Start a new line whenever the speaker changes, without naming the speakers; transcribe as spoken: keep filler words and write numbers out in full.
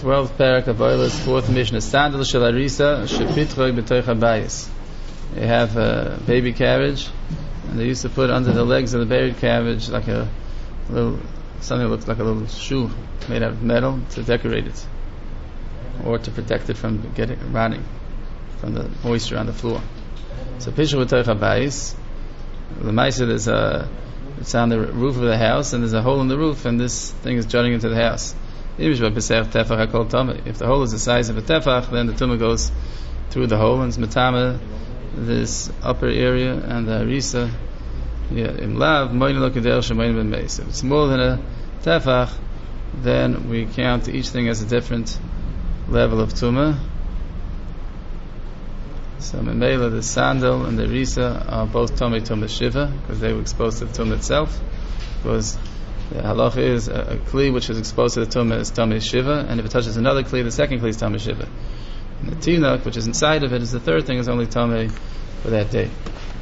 twelfth parak of Oilers, fourth Mishnah. Sandal shel arisa shepitroi b'toich habayis. They have a baby carriage, and they used to put under the legs of the baby carriage like a little, something that looks like a little shoe made out of metal to decorate it, or to protect it from getting rotting, from the moisture on the floor. So pitroi b'toich habayis. The Maisa, there's a, it's on the roof of the house, and there's a hole in the roof, and this thing is jutting into the house. If the hole is the size of a tefach, then the tumah goes through the hole, and it's matama this upper area, and the harisa. If it's more than a tefach, then we count each thing as a different level of tumah. So Memela, the sandal and the risa are both Tomei Tumah Shiva, because they were exposed to the tumah itself. Because the halacha is a, a kli which is exposed to the tumah is Tomei Shiva, and if it touches another kli, the second kli is Tomei Shiva. And the tinuk, which is inside of it, is the third thing, is only Tomei for that day.